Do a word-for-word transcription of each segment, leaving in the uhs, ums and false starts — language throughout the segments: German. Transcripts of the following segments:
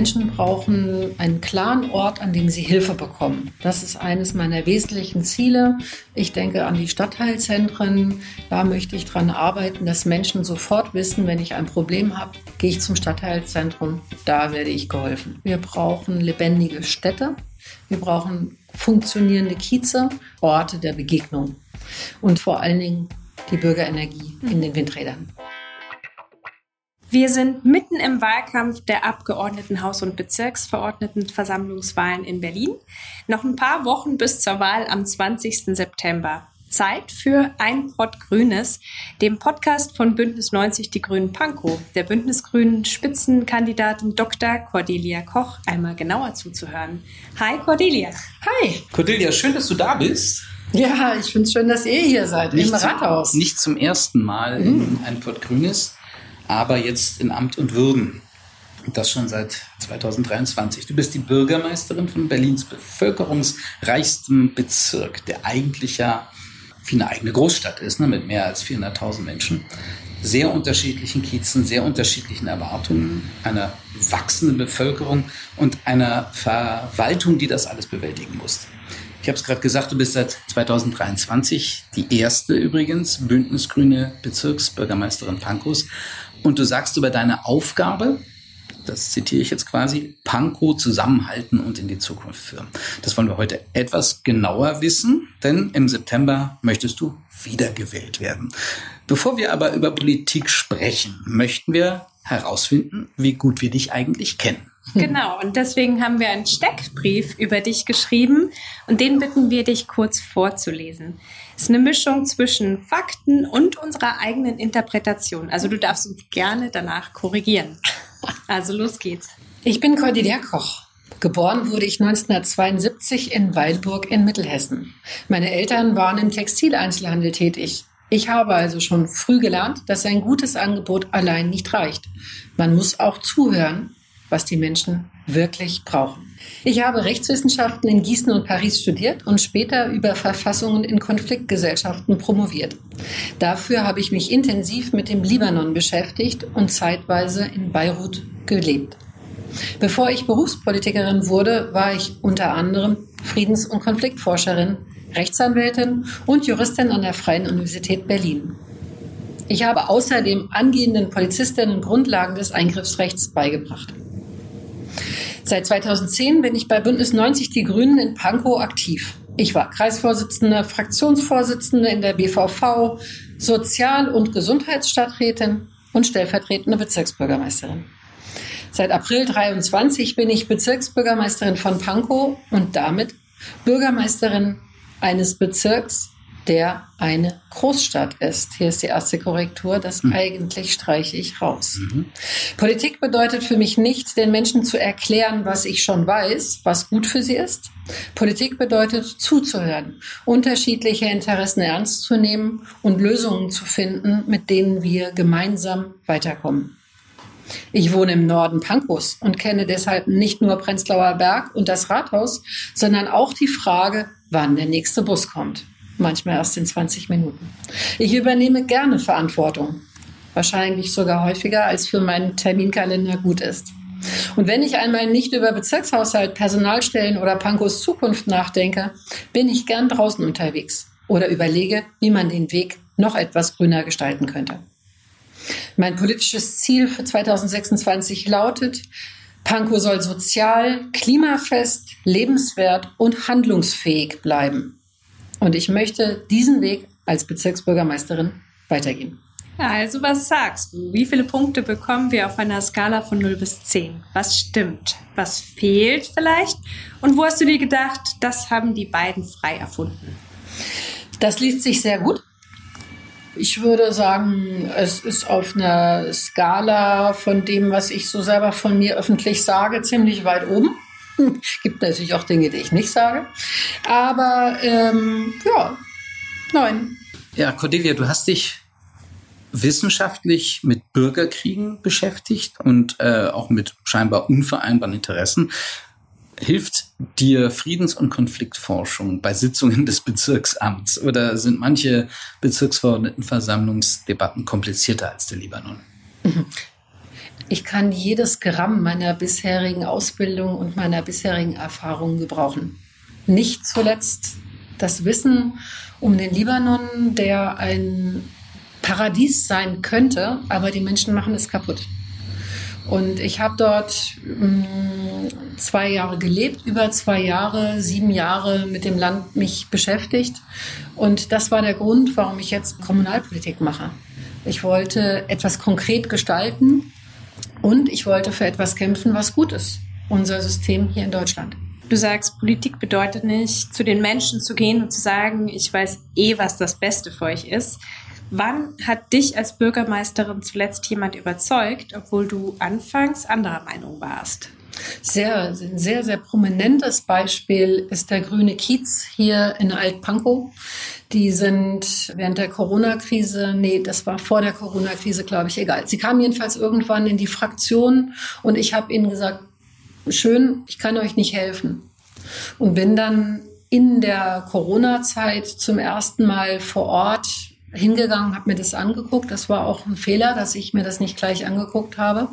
Menschen brauchen einen klaren Ort, an dem sie Hilfe bekommen. Das ist eines meiner wesentlichen Ziele. Ich denke an die Stadtteilzentren. Da möchte ich daran arbeiten, dass Menschen sofort wissen, wenn ich ein Problem habe, gehe ich zum Stadtteilzentrum, da werde ich geholfen. Wir brauchen lebendige Städte. Wir brauchen funktionierende Kieze, Orte der Begegnung und vor allen Dingen die Bürgerenergie in den Windrädern. Wir sind mitten im Wahlkampf der Abgeordnetenhaus- und Bezirksverordnetenversammlungswahlen in Berlin. Noch ein paar Wochen bis zur Wahl am zwanzigsten September. Zeit für Ein Pott Grünes, dem Podcast von Bündnis neunzig Die Grünen Pankow, der Bündnisgrünen Spitzenkandidatin Doktor Cordelia Koch, einmal genauer zuzuhören. Hi Cordelia. Hi. Cordelia, schön, dass du da bist. Ja, ich finde es schön, dass ihr hier seid, nicht im Rathaus. Zum, nicht zum ersten Mal in mm. Ein Pott Grünes, aber jetzt in Amt und Würden. Und das schon seit zweitausenddreiundzwanzig. Du bist die Bürgermeisterin von Berlins bevölkerungsreichstem Bezirk, der eigentlich ja wie eine eigene Großstadt ist, ne, mit mehr als vierhunderttausend Menschen. Sehr unterschiedlichen Kiezen, sehr unterschiedlichen Erwartungen, einer wachsenden Bevölkerung und einer Verwaltung, die das alles bewältigen muss. Ich habe es gerade gesagt, du bist seit zweitausenddreiundzwanzig die erste übrigens bündnisgrüne Bezirksbürgermeisterin Pankows. Und du sagst über deine Aufgabe, das zitiere ich jetzt quasi, Pankow zusammenhalten und in die Zukunft führen. Das wollen wir heute etwas genauer wissen, denn im September möchtest du wiedergewählt werden. Bevor wir aber über Politik sprechen, möchten wir herausfinden, wie gut wir dich eigentlich kennen. Genau, und deswegen haben wir einen Steckbrief über dich geschrieben und den bitten wir dich kurz vorzulesen. Es ist eine Mischung zwischen Fakten und unserer eigenen Interpretation. Also du darfst uns gerne danach korrigieren. Also los geht's. Ich bin Cordelia Koch. Geboren wurde ich neunzehnhundertzweiundsiebzig in Weilburg in Mittelhessen. Meine Eltern waren im Textileinzelhandel tätig. Ich habe also schon früh gelernt, dass ein gutes Angebot allein nicht reicht. Man muss auch zuhören, was die Menschen wirklich brauchen. Ich habe Rechtswissenschaften in Gießen und Paris studiert und später über Verfassungen in Konfliktgesellschaften promoviert. Dafür habe ich mich intensiv mit dem Libanon beschäftigt und zeitweise in Beirut gelebt. Bevor ich Berufspolitikerin wurde, war ich unter anderem Friedens- und Konfliktforscherin, Rechtsanwältin und Juristin an der Freien Universität Berlin. Ich habe außerdem angehenden Polizistinnen Grundlagen des Eingriffsrechts beigebracht. Seit zweitausendzehn bin ich bei Bündnis neunzig Die Grünen in Pankow aktiv. Ich war Kreisvorsitzende, Fraktionsvorsitzende in der B V V, Sozial- und Gesundheitsstadträtin und stellvertretende Bezirksbürgermeisterin. Seit April dreiundzwanzig bin ich Bezirksbürgermeisterin von Pankow und damit Bürgermeisterin eines Bezirks, der eine Großstadt ist. Hier ist die erste Korrektur, das mhm. eigentlich streiche ich raus. Mhm. Politik bedeutet für mich nicht, den Menschen zu erklären, was ich schon weiß, was gut für sie ist. Politik bedeutet zuzuhören, unterschiedliche Interessen ernst zu nehmen und Lösungen zu finden, mit denen wir gemeinsam weiterkommen. Ich wohne im Norden Pankows und kenne deshalb nicht nur Prenzlauer Berg und das Rathaus, sondern auch die Frage, wann der nächste Bus kommt. Manchmal erst in zwanzig Minuten. Ich übernehme gerne Verantwortung. Wahrscheinlich sogar häufiger, als für meinen Terminkalender gut ist. Und wenn ich einmal nicht über Bezirkshaushalt, Personalstellen oder Pankows Zukunft nachdenke, bin ich gern draußen unterwegs oder überlege, wie man den Weg noch etwas grüner gestalten könnte. Mein politisches Ziel für zweitausendsechsundzwanzig lautet, Pankow soll sozial, klimafest, lebenswert und handlungsfähig bleiben. Und ich möchte diesen Weg als Bezirksbürgermeisterin weitergehen. Ja, also was sagst du? Wie viele Punkte bekommen wir auf einer Skala von null bis zehn? Was stimmt? Was fehlt vielleicht? Und wo hast du dir gedacht, das haben die beiden frei erfunden? Das liest sich sehr gut. Ich würde sagen, es ist auf einer Skala von dem, was ich so selber von mir öffentlich sage, ziemlich weit oben. Gibt natürlich auch Dinge, die ich nicht sage. Aber ähm, ja, neun. Ja, Cordelia, du hast dich wissenschaftlich mit Bürgerkriegen beschäftigt und äh, auch mit scheinbar unvereinbaren Interessen. Hilft dir Friedens- und Konfliktforschung bei Sitzungen des Bezirksamts oder sind manche Bezirksverordnetenversammlungsdebatten komplizierter als der Libanon? Ich kann jedes Gramm meiner bisherigen Ausbildung und meiner bisherigen Erfahrungen gebrauchen. Nicht zuletzt das Wissen um den Libanon, der ein Paradies sein könnte, aber die Menschen machen es kaputt. Und ich habe dort mh, zwei Jahre gelebt, über zwei Jahre, sieben Jahre mit dem Land mich beschäftigt. Und das war der Grund, warum ich jetzt Kommunalpolitik mache. Ich wollte etwas konkret gestalten und ich wollte für etwas kämpfen, was gut ist. Unser System hier in Deutschland. Du sagst, Politik bedeutet nicht, zu den Menschen zu gehen und zu sagen, ich weiß eh, was das Beste für euch ist. Wann hat dich als Bürgermeisterin zuletzt jemand überzeugt, obwohl du anfangs anderer Meinung warst? Sehr, ein sehr, sehr prominentes Beispiel ist der grüne Kiez hier in Alt-Pankow. Die sind während der Corona-Krise, nee, das war vor der Corona-Krise, glaube ich, egal. Sie kamen jedenfalls irgendwann in die Fraktion und ich habe ihnen gesagt, schön, ich kann euch nicht helfen. Und bin dann in der Corona-Zeit zum ersten Mal vor Ort hingegangen, habe mir das angeguckt. Das war auch ein Fehler, dass ich mir das nicht gleich angeguckt habe.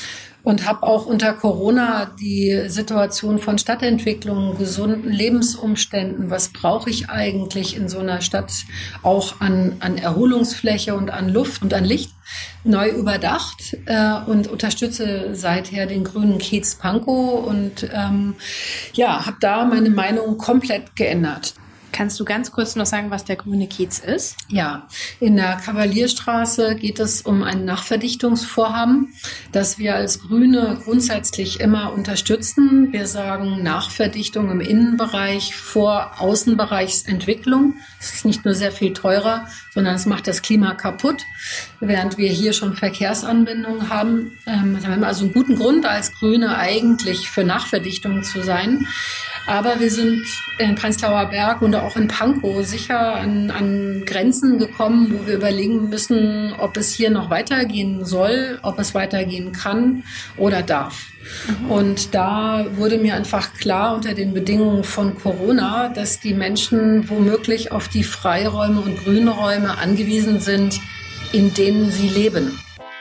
Und habe auch unter Corona die Situation von Stadtentwicklung, gesunden Lebensumständen, was brauche ich eigentlich in so einer Stadt auch an, an Erholungsfläche und an Luft und an Licht, neu überdacht äh, und unterstütze seither den grünen Kiez Pankow und ähm, ja, habe da meine Meinung komplett geändert. Kannst du ganz kurz noch sagen, was der grüne Kiez ist? Ja, in der Kavalierstraße geht es um ein Nachverdichtungsvorhaben, das wir als Grüne grundsätzlich immer unterstützen. Wir sagen Nachverdichtung im Innenbereich vor Außenbereichsentwicklung. Es ist nicht nur sehr viel teurer, sondern es macht das Klima kaputt, während wir hier schon Verkehrsanbindungen haben. Ähm, wir haben also einen guten Grund als Grüne eigentlich für Nachverdichtung zu sein. Aber wir sind in Prenzlauer Berg und auch in Pankow sicher an, an Grenzen gekommen, wo wir überlegen müssen, ob es hier noch weitergehen soll, ob es weitergehen kann oder darf. Mhm. Und da wurde mir einfach klar unter den Bedingungen von Corona, dass die Menschen womöglich auf die Freiräume und Grünräume angewiesen sind, in denen sie leben.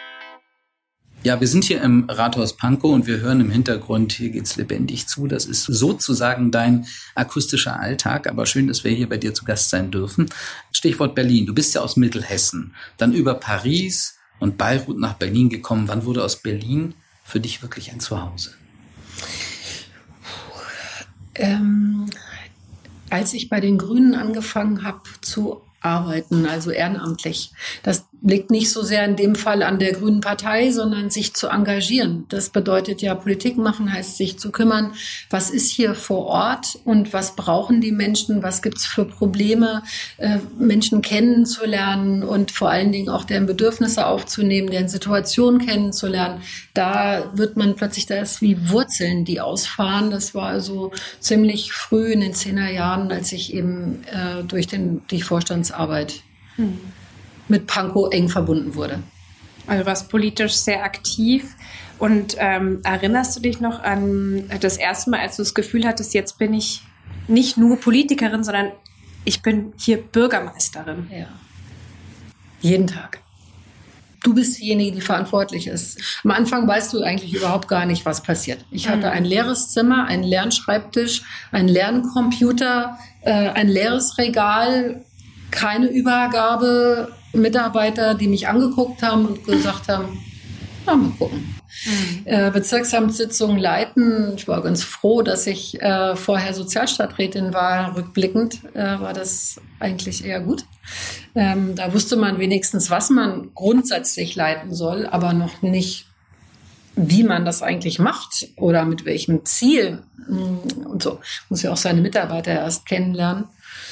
Ja, wir sind hier im Rathaus Pankow und wir hören im Hintergrund, hier geht's lebendig zu. Das ist sozusagen dein akustischer Alltag, aber schön, dass wir hier bei dir zu Gast sein dürfen. Stichwort Berlin. Du bist ja aus Mittelhessen, dann über Paris und Beirut nach Berlin gekommen. Wann wurde aus Berlin für dich wirklich ein Zuhause? Ähm, als ich bei den Grünen angefangen habe zu arbeiten, also ehrenamtlich. Das liegt nicht so sehr in dem Fall an der Grünen Partei, sondern sich zu engagieren. Das bedeutet ja, Politik machen heißt sich zu kümmern, was ist hier vor Ort und was brauchen die Menschen, was gibt's für Probleme, äh, Menschen kennenzulernen und vor allen Dingen auch deren Bedürfnisse aufzunehmen, deren Situation kennenzulernen. Da wird man plötzlich, da ist wie Wurzeln, die ausfahren. Das war also ziemlich früh in den zehner Jahren, als ich eben äh, durch den, die Vorstandsarbeit hm. mit Pankow eng verbunden wurde. Also du warst politisch sehr aktiv. Und ähm, erinnerst du dich noch an das erste Mal, als du das Gefühl hattest, jetzt bin ich nicht nur Politikerin, sondern ich bin hier Bürgermeisterin? Ja. Jeden Tag. Du bist diejenige, die verantwortlich ist. Am Anfang weißt du eigentlich überhaupt gar nicht, was passiert. Ich hatte ein leeres Zimmer, einen leeren Schreibtisch, einen leeren Computer, äh, ein leeres Regal, keine Übergabe, Mitarbeiter, die mich angeguckt haben und gesagt haben, na, mal gucken. Mhm. Äh, Bezirksamtssitzungen leiten. Ich war ganz froh, dass ich äh, vorher Sozialstadträtin war. Rückblickend äh, war das eigentlich eher gut. Ähm, da wusste man wenigstens, was man grundsätzlich leiten soll, aber noch nicht, wie man das eigentlich macht oder mit welchem Ziel. Und so muss ja auch seine Mitarbeiter erst kennenlernen.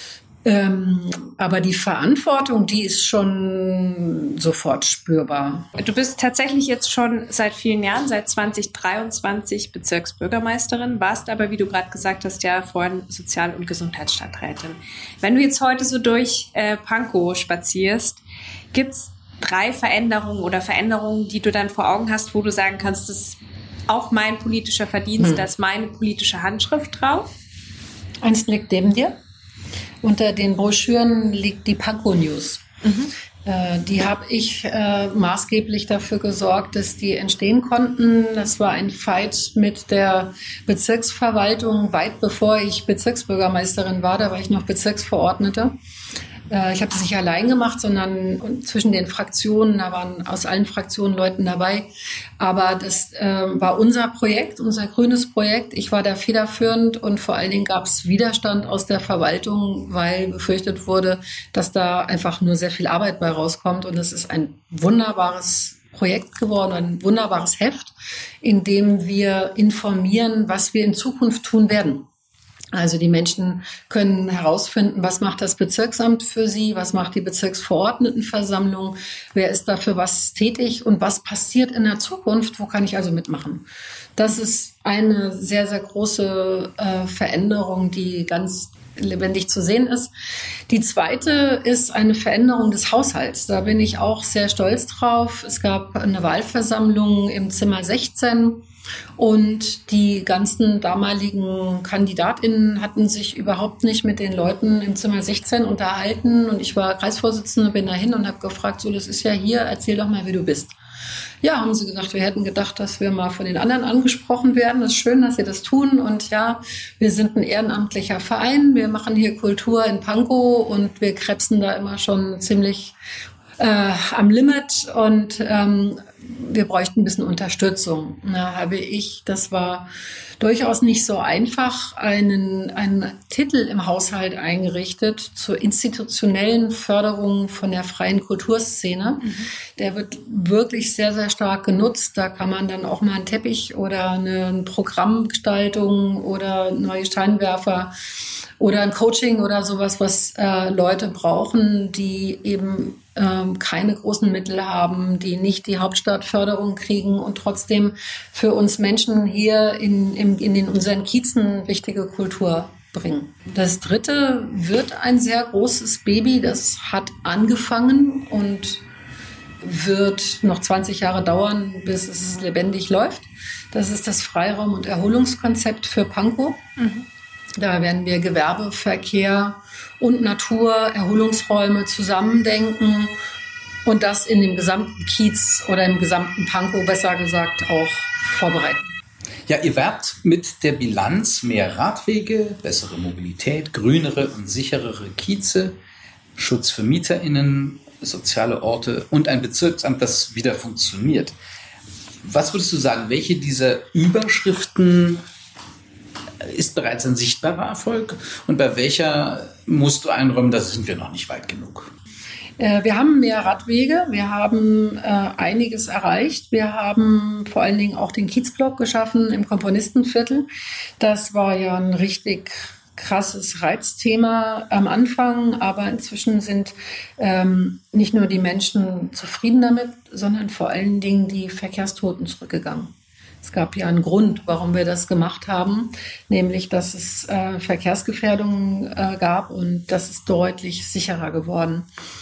Ähm, aber die Verantwortung, die ist schon sofort spürbar. Du bist tatsächlich jetzt schon seit vielen Jahren, seit zwanzig dreiundzwanzig Bezirksbürgermeisterin, warst aber, wie du gerade gesagt hast, ja vorhin Sozial- und Gesundheitsstadträtin. Wenn du jetzt heute so durch äh, Pankow spazierst, gibt's drei Veränderungen oder Veränderungen, die du dann vor Augen hast, wo du sagen kannst, das ist auch mein politischer Verdienst, hm. da ist meine politische Handschrift drauf? Eins liegt neben dir. Unter den Broschüren liegt die Pankow News. Mhm. Äh, die habe ich äh, maßgeblich dafür gesorgt, dass die entstehen konnten. Das war ein Fight mit der Bezirksverwaltung, weit bevor ich Bezirksbürgermeisterin war. Da war ich noch Bezirksverordnete. Ich habe es nicht allein gemacht, sondern zwischen den Fraktionen, da waren aus allen Fraktionen Leute dabei. Aber das äh, war unser Projekt, unser grünes Projekt. Ich war da federführend und vor allen Dingen gab es Widerstand aus der Verwaltung, weil befürchtet wurde, dass da einfach nur sehr viel Arbeit bei rauskommt. Und es ist ein wunderbares Projekt geworden, ein wunderbares Heft, in dem wir informieren, was wir in Zukunft tun werden. Also die Menschen können herausfinden, was macht das Bezirksamt für sie, was macht die Bezirksverordnetenversammlung, wer ist dafür was tätig und was passiert in der Zukunft, wo kann ich also mitmachen. Das ist eine sehr, sehr große äh, Veränderung, die ganz lebendig zu sehen ist. Die zweite ist eine Veränderung des Haushalts. Da bin ich auch sehr stolz drauf. Es gab eine Wahlversammlung im Zimmer sechzehn. Und die ganzen damaligen KandidatInnen hatten sich überhaupt nicht mit den Leuten im Zimmer sechzehn unterhalten. Und ich war Kreisvorsitzende, bin dahin und habe gefragt, so, das ist ja hier, erzähl doch mal, wie du bist. Ja, haben sie gesagt, wir hätten gedacht, dass wir mal von den anderen angesprochen werden. Das ist schön, dass sie das tun. Und ja, wir sind ein ehrenamtlicher Verein. Wir machen hier Kultur in Pankow und wir krebsen da immer schon ziemlich äh, am Limit. Und ähm, wir bräuchten ein bisschen Unterstützung. Da habe ich, das war durchaus nicht so einfach, einen, einen Titel im Haushalt eingerichtet zur institutionellen Förderung von der freien Kulturszene. Mhm. Der wird wirklich sehr, sehr stark genutzt. Da kann man dann auch mal einen Teppich oder eine Programmgestaltung oder neue Scheinwerfer oder ein Coaching oder sowas, was äh, Leute brauchen, die eben ähm, keine großen Mittel haben, die nicht die Hauptstadtförderung kriegen und trotzdem für uns Menschen hier in, in, in den, unseren Kiezen wichtige Kultur bringen. Das dritte wird ein sehr großes Baby. Das hat angefangen und wird noch zwanzig Jahre dauern, bis es lebendig läuft. Das ist das Freiraum- und Erholungskonzept für Pankow. Mhm. Da werden wir Gewerbe, Verkehr und Natur, Erholungsräume zusammendenken und das in dem gesamten Kiez oder im gesamten Pankow, besser gesagt, auch vorbereiten. Ja, ihr werbt mit der Bilanz mehr Radwege, bessere Mobilität, grünere und sicherere Kieze, Schutz für MieterInnen, soziale Orte und ein Bezirksamt, das wieder funktioniert. Was würdest du sagen, welche dieser Überschriften ist bereits ein sichtbarer Erfolg und bei welcher musst du einräumen, da sind wir noch nicht weit genug? Wir haben mehr Radwege, wir haben äh, einiges erreicht. Wir haben vor allen Dingen auch den Kiezblock geschaffen im Komponistenviertel. Das war ja ein richtig krasses Reizthema am Anfang, aber inzwischen sind ähm, nicht nur die Menschen zufrieden damit, sondern vor allen Dingen die Verkehrstoten zurückgegangen. Es gab ja einen Grund, warum wir das gemacht haben, nämlich, dass es äh, Verkehrsgefährdungen äh, gab und das ist deutlich sicherer geworden.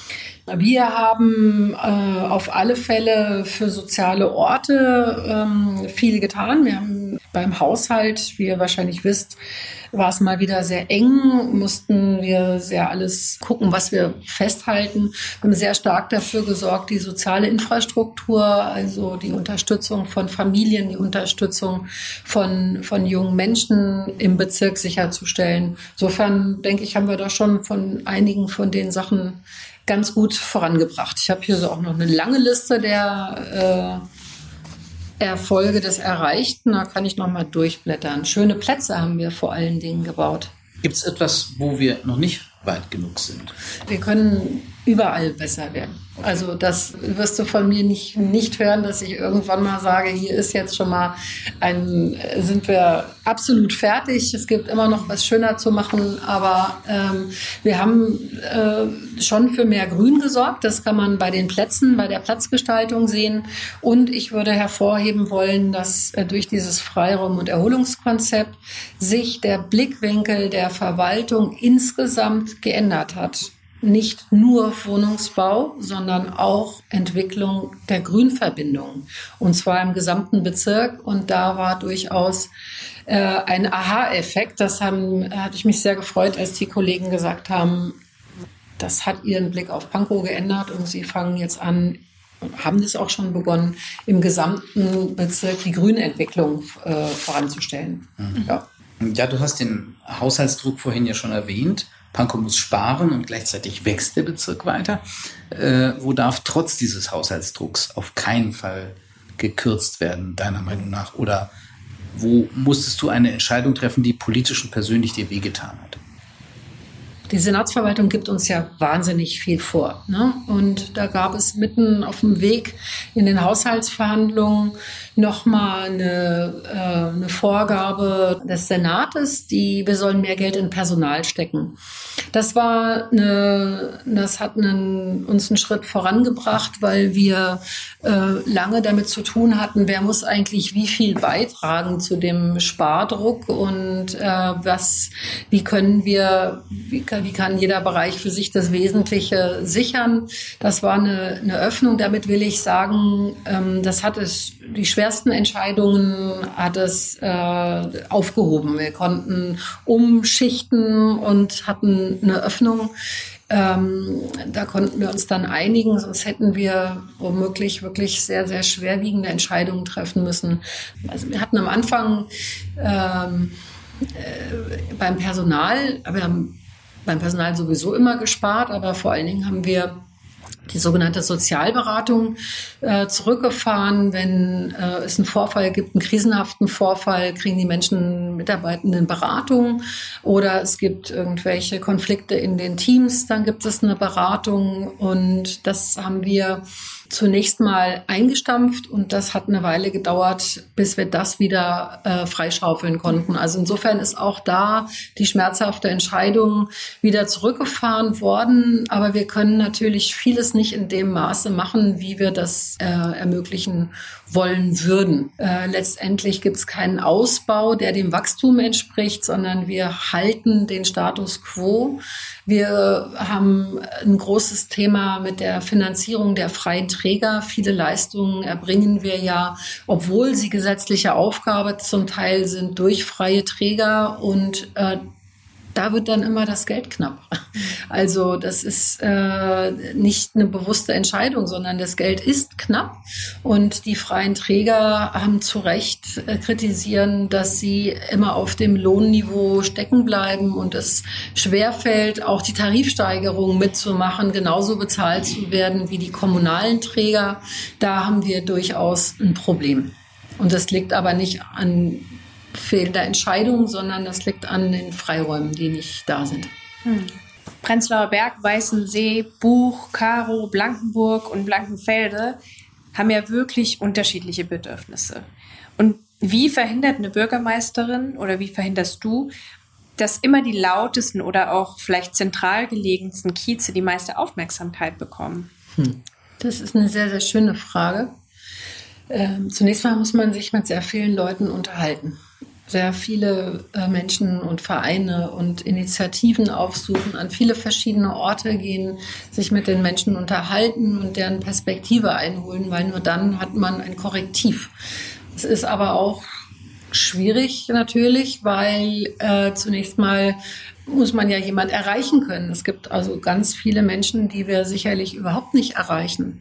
Wir haben äh, auf alle Fälle für soziale Orte ähm, viel getan. Wir haben beim Haushalt, wie ihr wahrscheinlich wisst, war es mal wieder sehr eng, mussten wir sehr alles gucken, was wir festhalten. Wir haben sehr stark dafür gesorgt, die soziale Infrastruktur, also die Unterstützung von Familien, die Unterstützung von, von jungen Menschen im Bezirk sicherzustellen. Insofern, denke ich, haben wir da schon von einigen von den Sachen ganz gut vorangebracht. Ich habe hier so auch noch eine lange Liste der äh, Erfolge des Erreichten. Da kann ich noch mal durchblättern. Schöne Plätze haben wir vor allen Dingen gebaut. Gibt es etwas, wo wir noch nicht weit genug sind? Wir können überall besser werden. Also das wirst du von mir nicht, nicht hören, dass ich irgendwann mal sage, hier ist jetzt schon mal ein, sind wir absolut fertig. Es gibt immer noch was schöner zu machen, aber ähm, wir haben äh, schon für mehr Grün gesorgt. Das kann man bei den Plätzen, bei der Platzgestaltung sehen. Und ich würde hervorheben wollen, dass äh, durch dieses Freiraum- und Erholungskonzept sich der Blickwinkel der Verwaltung insgesamt geändert hat. Nicht nur Wohnungsbau, sondern auch Entwicklung der Grünverbindungen. Und zwar im gesamten Bezirk. Und da war durchaus äh, ein Aha-Effekt. Das haben, hatte ich mich sehr gefreut, als die Kollegen gesagt haben, das hat ihren Blick auf Pankow geändert und sie fangen jetzt an, haben das auch schon begonnen, im gesamten Bezirk die Grünentwicklung äh, voranzustellen. Mhm. Ja. Ja, du hast den Haushaltsdruck vorhin ja schon erwähnt. Pankow muss sparen und gleichzeitig wächst der Bezirk weiter. Äh, wo darf trotz dieses Haushaltsdrucks auf keinen Fall gekürzt werden, deiner Meinung nach? Oder wo musstest du eine Entscheidung treffen, die politisch und persönlich dir wehgetan hat? Die Senatsverwaltung gibt uns ja wahnsinnig viel vor, ne? Und da gab es mitten auf dem Weg in den Haushaltsverhandlungen nochmal eine, äh, eine Vorgabe des Senates, die, wir sollen mehr Geld in Personal stecken. Das war eine, das hat einen, uns einen Schritt vorangebracht, weil wir äh, lange damit zu tun hatten, wer muss eigentlich wie viel beitragen zu dem Spardruck und äh, was, wie können wir, wie kann, wie kann jeder Bereich für sich das Wesentliche sichern. Das war eine, eine Öffnung. Damit will ich sagen, ähm, das hat es, die schwersten Entscheidungen hat es äh, aufgehoben. Wir konnten umschichten und hatten eine Öffnung. Ähm, da konnten wir uns dann einigen, sonst hätten wir womöglich wirklich sehr, sehr schwerwiegende Entscheidungen treffen müssen. Also wir hatten am Anfang ähm, äh, beim Personal, wir haben beim Personal sowieso immer gespart, aber vor allen Dingen haben wir die sogenannte Sozialberatung äh, zurückgefahren. Wenn äh, es einen Vorfall gibt, einen krisenhaften Vorfall, kriegen die Menschen Mitarbeitenden Beratung oder es gibt irgendwelche Konflikte in den Teams, dann gibt es eine Beratung und das haben wir zunächst mal eingestampft und das hat eine Weile gedauert, bis wir das wieder äh, freischaufeln konnten. Also insofern ist auch da die schmerzhafte Entscheidung wieder zurückgefahren worden, aber wir können natürlich vieles nicht in dem Maße machen, wie wir das äh, ermöglichen wollen würden. Äh, letztendlich gibt es keinen Ausbau, der dem Wachstum entspricht, sondern wir halten den Status quo. Wir haben ein großes Thema mit der Finanzierung der freien Träger. Viele Leistungen erbringen wir ja, obwohl sie gesetzliche Aufgabe zum Teil sind, durch freie Träger und äh, da wird dann immer das Geld knapp. Also das ist äh, nicht eine bewusste Entscheidung, sondern das Geld ist knapp. Und die freien Träger haben zu Recht äh, kritisieren, dass sie immer auf dem Lohnniveau stecken bleiben und es schwerfällt, auch die Tarifsteigerung mitzumachen, genauso bezahlt zu werden wie die kommunalen Träger. Da haben wir durchaus ein Problem. Und das liegt aber nicht an fehlender Entscheidung, sondern das liegt an den Freiräumen, die nicht da sind. Hm. Prenzlauer Berg, Weißensee, Buch, Karow, Blankenburg und Blankenfelde haben ja wirklich unterschiedliche Bedürfnisse. Und wie verhindert eine Bürgermeisterin oder wie verhinderst du, dass immer die lautesten oder auch vielleicht zentral gelegensten Kieze die meiste Aufmerksamkeit bekommen? Hm. Das ist eine sehr, sehr schöne Frage. Ähm, zunächst mal muss man sich mit sehr vielen Leuten unterhalten. Sehr viele äh, Menschen und Vereine und Initiativen aufsuchen, an viele verschiedene Orte gehen, sich mit den Menschen unterhalten und deren Perspektive einholen, weil nur dann hat man ein Korrektiv. Es ist aber auch schwierig natürlich, weil äh, zunächst mal muss man ja jemand erreichen können. Es gibt also ganz viele Menschen, die wir sicherlich überhaupt nicht erreichen.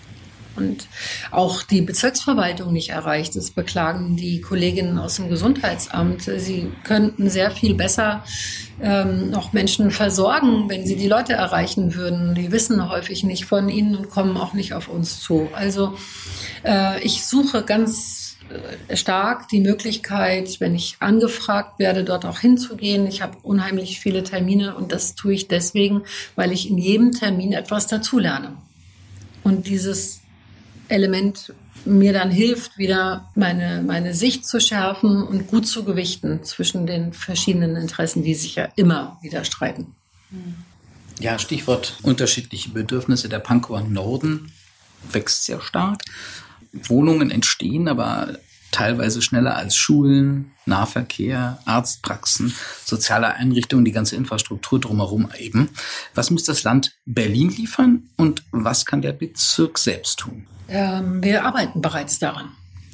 Und auch die Bezirksverwaltung nicht erreicht. Das beklagen die Kolleginnen aus dem Gesundheitsamt. Sie könnten sehr viel besser ähm, noch Menschen versorgen, wenn sie die Leute erreichen würden. Die wissen häufig nicht von ihnen und kommen auch nicht auf uns zu. Also äh, ich suche ganz äh, stark die Möglichkeit, wenn ich angefragt werde, dort auch hinzugehen. Ich habe unheimlich viele Termine und das tue ich deswegen, weil ich in jedem Termin etwas dazulerne. Und dieses Element mir dann hilft, wieder meine, meine Sicht zu schärfen und gut zu gewichten zwischen den verschiedenen Interessen, die sich ja immer wieder streiten. Ja, Stichwort unterschiedliche Bedürfnisse. Der Pankower Norden wächst sehr stark. Wohnungen entstehen, aber teilweise schneller als Schulen, Nahverkehr, Arztpraxen, soziale Einrichtungen, die ganze Infrastruktur drumherum eben. Was muss das Land Berlin liefern und was kann der Bezirk selbst tun? Ähm, wir arbeiten bereits daran.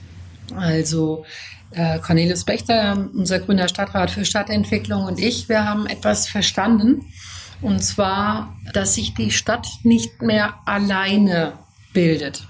Also äh, Cornelius Bechter, unser grüner Stadtrat für Stadtentwicklung und ich, wir haben etwas verstanden, Und zwar, dass sich die Stadt nicht mehr alleine bildet.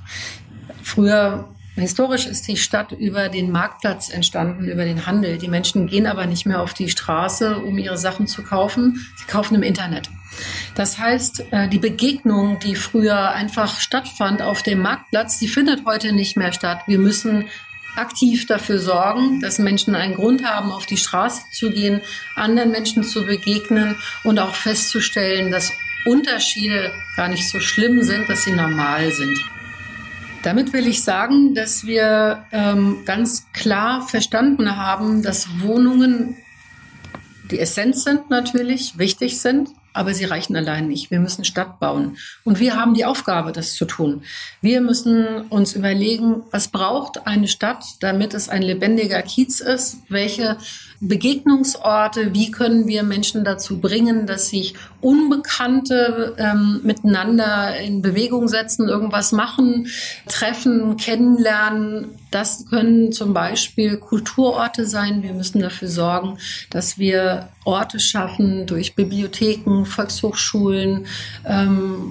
Früher, historisch ist die Stadt über den Marktplatz entstanden, über den Handel. Die Menschen gehen aber nicht mehr auf die Straße, um ihre Sachen zu kaufen. Sie kaufen im Internet. Das heißt, die Begegnung, die früher einfach stattfand auf dem Marktplatz, die findet heute nicht mehr statt. Wir müssen aktiv dafür sorgen, dass Menschen einen Grund haben, auf die Straße zu gehen, anderen Menschen zu begegnen und auch festzustellen, dass Unterschiede gar nicht so schlimm sind, dass sie normal sind. Damit will ich sagen, dass wir ähm, ganz klar verstanden haben, dass Wohnungen die Essenz sind natürlich, wichtig sind, aber sie reichen allein nicht. Wir müssen Stadt bauen. Und wir haben die Aufgabe, das zu tun. Wir müssen uns überlegen, was braucht eine Stadt, damit es ein lebendiger Kiez ist? Welche Begegnungsorte, wie können wir Menschen dazu bringen, dass sich Unbekannte ähm, miteinander in Bewegung setzen, irgendwas machen, treffen, kennenlernen. Das können zum Beispiel Kulturorte sein. Wir müssen dafür sorgen, dass wir Orte schaffen durch Bibliotheken, Volkshochschulen, ähm,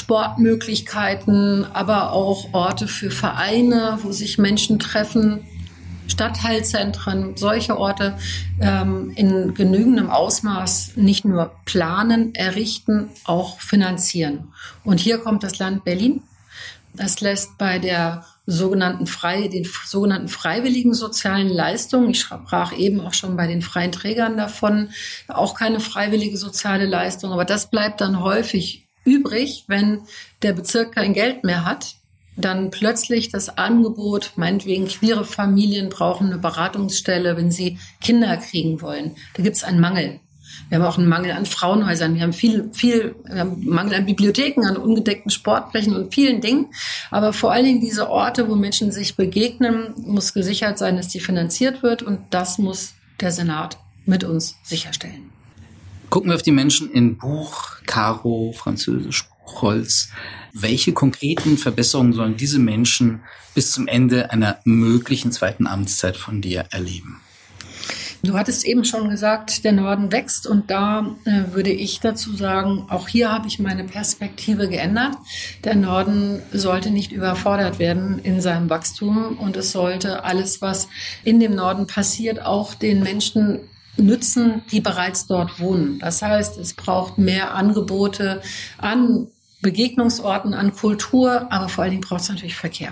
Sportmöglichkeiten, aber auch Orte für Vereine, wo sich Menschen treffen. Stadtteilzentren, solche Orte ähm, in genügendem Ausmaß nicht nur planen, errichten, auch finanzieren. Und hier kommt das Land Berlin. Das lässt bei der sogenannten frei, den sogenannten freiwilligen sozialen Leistungen, ich sprach eben auch schon bei den freien Trägern davon, auch keine freiwillige soziale Leistung, aber das bleibt dann häufig übrig, wenn der Bezirk kein Geld mehr hat. Dann plötzlich das Angebot, meinetwegen queere Familien brauchen eine Beratungsstelle, wenn sie Kinder kriegen wollen. Da gibt es einen Mangel. Wir haben auch einen Mangel an Frauenhäusern. Wir haben viel, viel, wir haben einen Mangel an Bibliotheken, an ungedeckten Sportflächen und vielen Dingen. Aber vor allen Dingen diese Orte, wo Menschen sich begegnen, muss gesichert sein, dass die finanziert wird. Und das muss der Senat mit uns sicherstellen. Gucken wir auf die Menschen in Buch, Karo, Französisch, Holz. Welche konkreten Verbesserungen sollen diese Menschen bis zum Ende einer möglichen zweiten Amtszeit von dir erleben? Du hattest eben schon gesagt, der Norden wächst und da äh, würde ich dazu sagen, auch hier habe ich meine Perspektive geändert. Der Norden sollte nicht überfordert werden in seinem Wachstum und es sollte alles, was in dem Norden passiert, auch den Menschen nützen, die bereits dort wohnen. Das heißt, es braucht mehr Angebote an Begegnungsorten, an Kultur, aber vor allen Dingen braucht es natürlich Verkehr.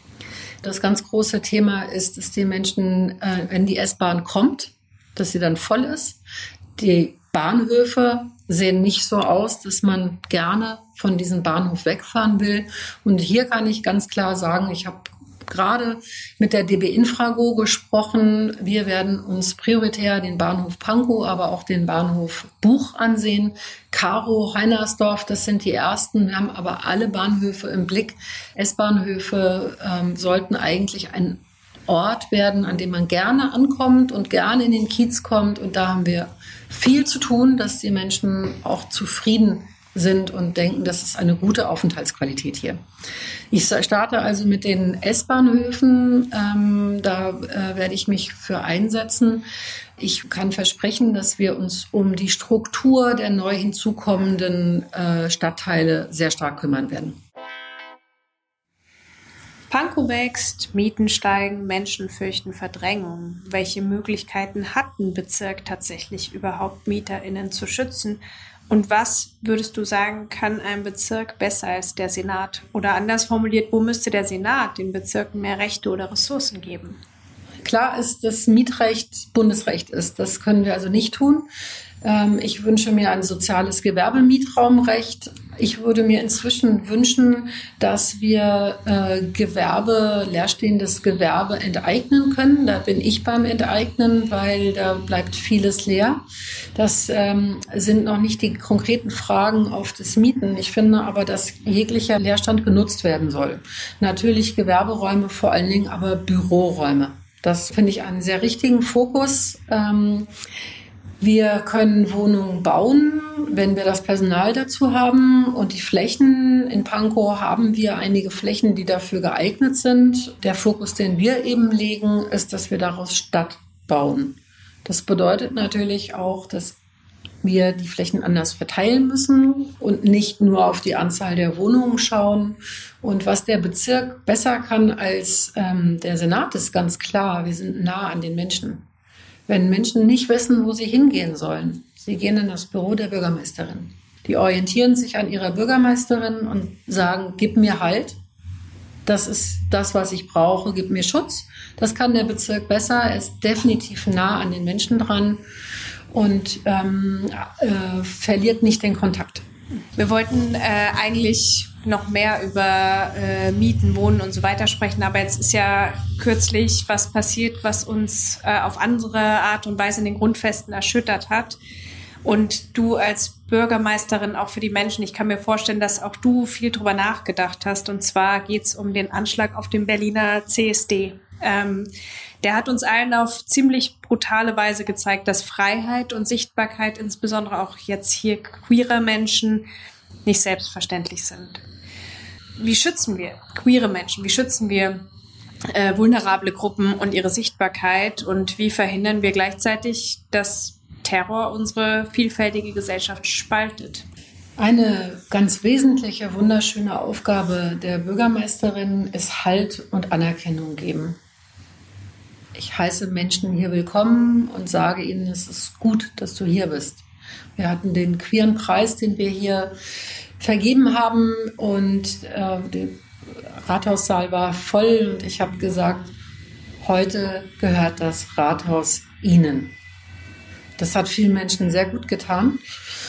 Das ganz große Thema ist, dass die Menschen, äh, wenn die S-Bahn kommt, dass sie dann voll ist. Die Bahnhöfe sehen nicht so aus, dass man gerne von diesem Bahnhof wegfahren will. Und hier kann ich ganz klar sagen, ich habe gerade mit der D B Infrago gesprochen. Wir werden uns prioritär den Bahnhof Pankow, aber auch den Bahnhof Buch ansehen. Karo, Heinersdorf, das sind die ersten. Wir haben aber alle Bahnhöfe im Blick. S-Bahnhöfe ähm, sollten eigentlich ein Ort werden, an dem man gerne ankommt und gerne in den Kiez kommt. Und da haben wir viel zu tun, dass die Menschen auch zufrieden sind und denken, das ist eine gute Aufenthaltsqualität hier. Ich starte also mit den S-Bahnhöfen. Ähm, da äh, werde ich mich für einsetzen. Ich kann versprechen, dass wir uns um die Struktur der neu hinzukommenden äh, Stadtteile sehr stark kümmern werden. Pankow wächst, Mieten steigen, Menschen fürchten Verdrängung. Welche Möglichkeiten hat ein Bezirk tatsächlich überhaupt, MieterInnen zu schützen? Und was, würdest du sagen, kann ein Bezirk besser als der Senat? Oder anders formuliert, wo müsste der Senat den Bezirken mehr Rechte oder Ressourcen geben? Klar ist, dass Mietrecht Bundesrecht ist. Das können wir also nicht tun. Ich wünsche mir ein soziales Gewerbemietraumrecht. Ich würde mir inzwischen wünschen, dass wir äh, Gewerbe, leerstehendes Gewerbe enteignen können. Da bin ich beim Enteignen, weil da bleibt vieles leer. Das ähm, sind noch nicht die konkreten Fragen auf das Mieten. Ich finde aber, dass jeglicher Leerstand genutzt werden soll. Natürlich Gewerberäume vor allen Dingen, aber Büroräume. Das finde ich einen sehr richtigen Fokus. Ähm, Wir können Wohnungen bauen, wenn wir das Personal dazu haben und die Flächen. In Pankow haben wir einige Flächen, die dafür geeignet sind. Der Fokus, den wir eben legen, ist, dass wir daraus Stadt bauen. Das bedeutet natürlich auch, dass wir die Flächen anders verteilen müssen und nicht nur auf die Anzahl der Wohnungen schauen. Und was der Bezirk besser kann als ähm, der Senat, ist ganz klar, wir sind nah an den Menschen. Wenn Menschen nicht wissen, wo sie hingehen sollen, sie gehen in das Büro der Bürgermeisterin. Die orientieren sich an ihrer Bürgermeisterin und sagen, gib mir Halt. Das ist das, was ich brauche, gib mir Schutz. Das kann der Bezirk besser. Er ist definitiv nah an den Menschen dran und ähm, äh, verliert nicht den Kontakt. Wir wollten äh, eigentlich noch mehr über äh, Mieten, Wohnen und so weiter sprechen, aber jetzt ist ja kürzlich was passiert, was uns äh, auf andere Art und Weise in den Grundfesten erschüttert hat. Und du als Bürgermeisterin auch für die Menschen, ich kann mir vorstellen, dass auch du viel drüber nachgedacht hast. Und zwar geht es um den Anschlag auf den Berliner C S D. Ähm, der hat uns allen auf ziemlich brutale Weise gezeigt, dass Freiheit und Sichtbarkeit, insbesondere auch jetzt hier queere Menschen, nicht selbstverständlich sind. Wie schützen wir queere Menschen? Wie schützen wir äh, vulnerable Gruppen und ihre Sichtbarkeit? Und wie verhindern wir gleichzeitig, dass Terror unsere vielfältige Gesellschaft spaltet? Eine ganz wesentliche, wunderschöne Aufgabe der Bürgermeisterin ist Halt und Anerkennung geben. Ich heiße Menschen hier willkommen und sage ihnen, es ist gut, dass du hier bist. Wir hatten den queeren Preis, den wir hier vergeben haben, und äh, der Rathaussaal war voll und ich habe gesagt, heute gehört das Rathaus Ihnen. Das hat vielen Menschen sehr gut getan.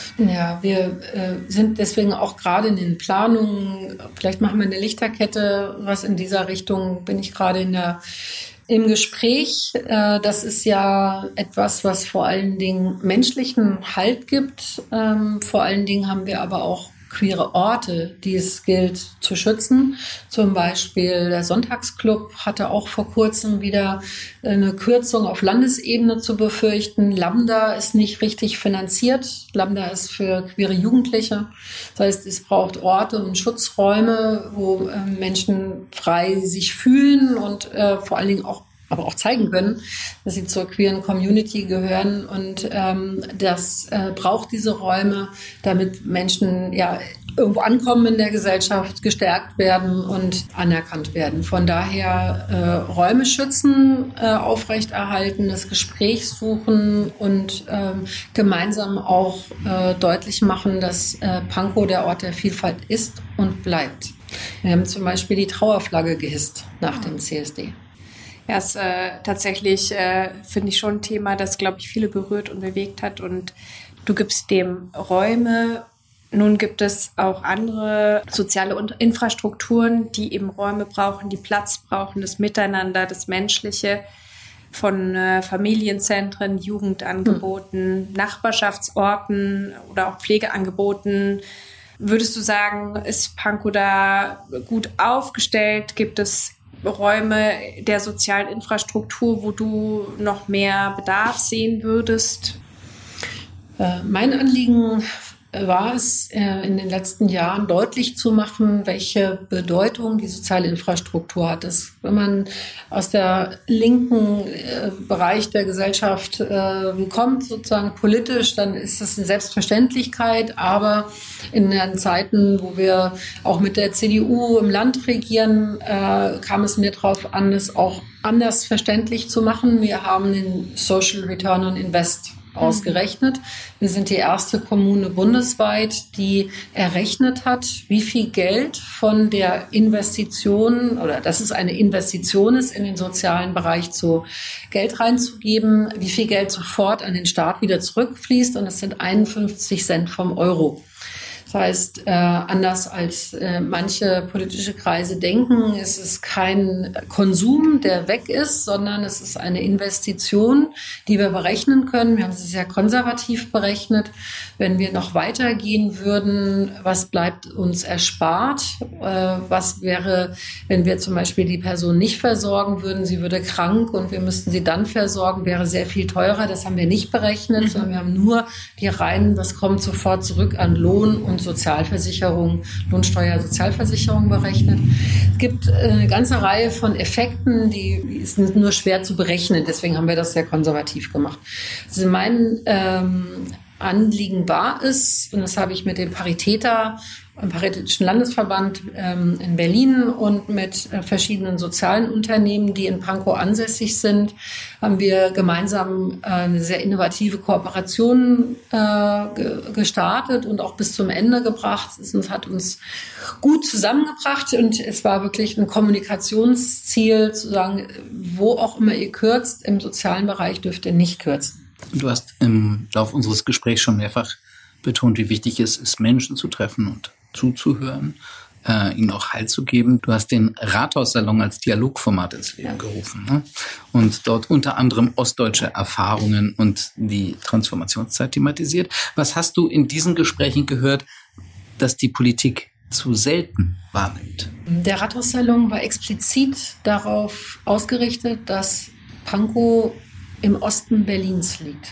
Ja, wir äh, sind deswegen auch gerade in den Planungen, vielleicht machen wir eine Lichterkette, was in dieser Richtung, bin ich gerade in der, im Gespräch. Äh, das ist ja etwas, was vor allen Dingen menschlichen Halt gibt. Ähm, vor allen Dingen haben wir aber auch queere Orte, die es gilt zu schützen. Zum Beispiel der Sonntagsclub hatte auch vor kurzem wieder eine Kürzung auf Landesebene zu befürchten. Lambda ist nicht richtig finanziert. Lambda ist für queere Jugendliche. Das heißt, es braucht Orte und Schutzräume, wo äh, Menschen frei sich fühlen und äh, vor allen Dingen auch aber auch zeigen können, dass sie zur queeren Community gehören. Und ähm, das äh, braucht diese Räume, damit Menschen ja irgendwo ankommen in der Gesellschaft, gestärkt werden und anerkannt werden. Von daher äh, Räume schützen, äh, aufrechterhalten, das Gespräch suchen und ähm, gemeinsam auch äh, deutlich machen, dass äh, Pankow der Ort der Vielfalt ist und bleibt. Wir haben zum Beispiel die Trauerflagge gehisst nach dem C S D. Ja, es äh, tatsächlich äh, finde ich schon ein Thema, das, glaube ich, viele berührt und bewegt hat. Und du gibst dem Räume. Nun gibt es auch andere soziale Infrastrukturen, die eben Räume brauchen, die Platz brauchen, das Miteinander, das Menschliche, von äh, Familienzentren, Jugendangeboten, hm. Nachbarschaftsorten oder auch Pflegeangeboten. Würdest du sagen, ist Pankow da gut aufgestellt? Gibt es Räume der sozialen Infrastruktur, wo du noch mehr Bedarf sehen würdest? Äh, mein Anliegen war es, äh, in den letzten Jahren deutlich zu machen, welche Bedeutung die soziale Infrastruktur hat. Das, wenn man aus der linken äh, Bereich der Gesellschaft äh, kommt, sozusagen politisch, dann ist das eine Selbstverständlichkeit. Aber in den Zeiten, wo wir auch mit der C D U im Land regieren, äh, kam es mir darauf an, es auch anders verständlich zu machen. Wir haben den Social Return on Invest ausgerechnet. Wir sind die erste Kommune bundesweit, die errechnet hat, wie viel Geld von der Investition, oder dass es eine Investition ist, in den sozialen Bereich zu Geld reinzugeben, wie viel Geld sofort an den Staat wieder zurückfließt. Und das sind einundfünfzig Cent vom Euro. Das heißt, äh, anders als äh, manche politische Kreise denken, es ist kein Konsum, der weg ist, sondern es ist eine Investition, die wir berechnen können. Wir haben sie sehr konservativ berechnet. Wenn wir noch weitergehen würden, was bleibt uns erspart? Äh, was wäre, wenn wir zum Beispiel die Person nicht versorgen würden, sie würde krank und wir müssten sie dann versorgen, wäre sehr viel teurer. Das haben wir nicht berechnet, mhm. sondern wir haben nur die reinen, das kommt sofort zurück an Lohn und Sozialversicherung, Lohnsteuer, Sozialversicherung berechnet. Es gibt eine ganze Reihe von Effekten, die sind nur schwer zu berechnen. Deswegen haben wir das sehr konservativ gemacht. Also mein ähm, Anliegen wahr ist. Und das habe ich mit dem Paritäter, dem Paritätischen Landesverband ähm, in Berlin und mit äh, verschiedenen sozialen Unternehmen, die in Pankow ansässig sind, haben wir gemeinsam äh, eine sehr innovative Kooperation äh, ge- gestartet und auch bis zum Ende gebracht. Es hat uns gut zusammengebracht und es war wirklich ein Kommunikationsziel, zu sagen, wo auch immer ihr kürzt, im sozialen Bereich dürft ihr nicht kürzen. Du hast im Laufe unseres Gesprächs schon mehrfach betont, wie wichtig es ist, Menschen zu treffen und zuzuhören, äh, ihnen auch Halt zu geben. Du hast den Rathaussalon als Dialogformat ins Leben ja. gerufen, ne? Und dort unter anderem ostdeutsche Erfahrungen und die Transformationszeit thematisiert. Was hast du in diesen Gesprächen gehört, dass die Politik zu selten wahrnimmt? Der Rathaussalon war explizit darauf ausgerichtet, dass Pankow im Osten Berlins liegt.